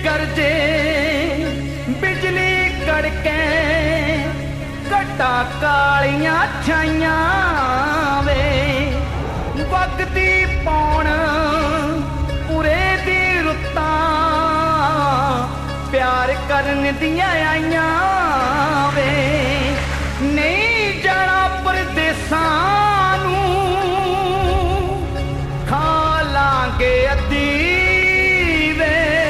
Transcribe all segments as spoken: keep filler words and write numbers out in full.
गरजे बिजली कड़के घटा कालियां छाइयां वे वगदी पौण पूरे दी रुत्तां प्यार करन दियां आइयां वे नहीं जाना परदेसां नूं खा लांगे अद्धी वे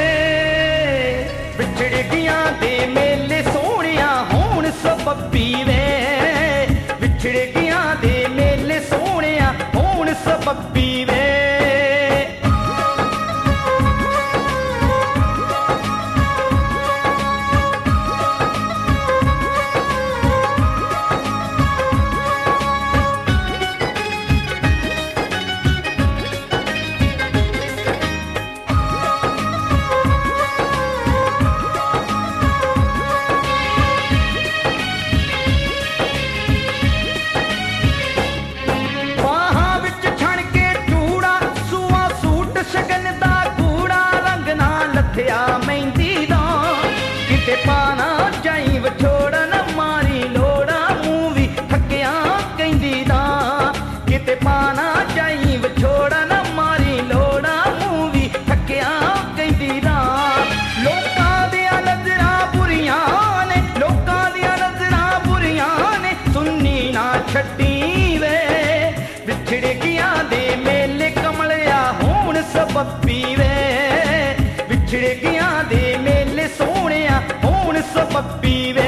विछड़ गियां दे मेले सोहणिया होण सबब्बी वे विछड़ गियां दे मेले सोहणिया होण सबब्बी वे मेहंदी दा किते पाना जाई विछोड़ा न मारी लोड़ा मूं वी थकिया कहंदी दा किते पाना जाई विछोड़ा न मारी लोड़ा मूं वी थकिया कहंदी दा लोकां दियां नज़रां बुरियां ने लोकां दियां नज़रां बुरियां ने सुन्नी ना छड्डी वे विछड़ गियां दे मेले कमलिया होण सबब्बी वे विछड़ गियां दे मेले सोहणिया होण सबब्बी वे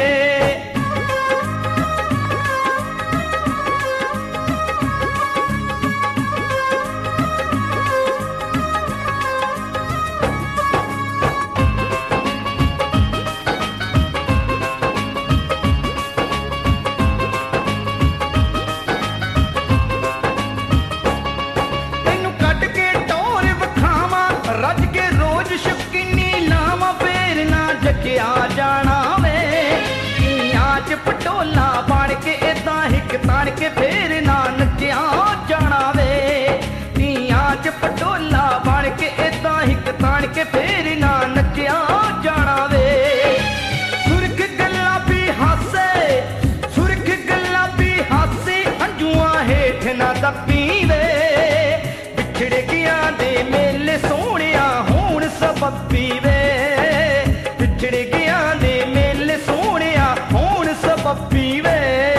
तैनू कट के टोर विखावां रज के रोज शौकीनी लावां फेर ना जगिया जाना वे इयां च पटोला बन के इदां हिक ताण के फेर ना नचिया जाना वे इयां च पटोला बन के इदां हिक ताण के फेर ना नचिया जाना वे सुरख गुलाबी हासे सुरख गुलाबी हासे हंजुआं हेठ ना दब्बी वे विछड़ गियां दे मेले सोहणिया होण सबब्बी वे विछड़ गियां दे मेले सोहणिया होण सबब्बी वे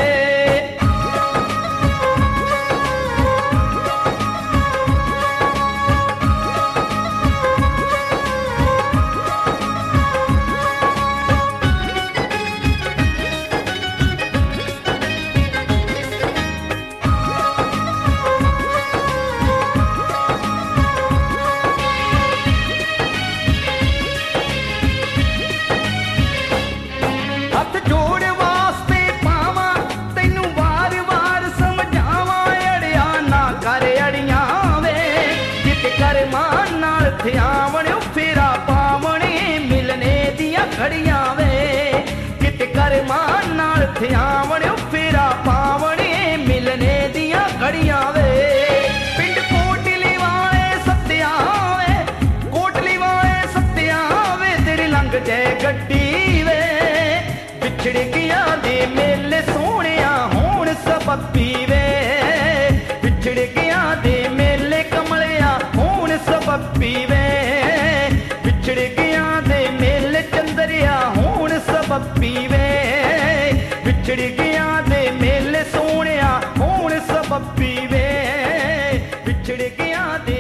हथ जोड़ वास्ते पावां तैनू वार वार समझावां अड़िया ना कर अड़ियां वे जित कर मान नाल थियावण फेरा पावणे मिलने दियां घड़ियां वे जित कर मान नाल थियावण फेरा पावणे मिलने दियां घड़ियां वे पिंड कोटली वाले सत्या वे कोटली वाले सत्या वे तेरे लंघ जाए गड्डी वे विछड़ गियां दे मेले सोहणिया होण सबब्बी वे विछड़ गियां दे मेले कमलिया होण सबब्बी वे विछड़ गियां दे मेले चंदरिया होण सबब्बी वे विछड़ गियां दे मेले सोहणिया होण सबब्बी वे विछड़ गियां दे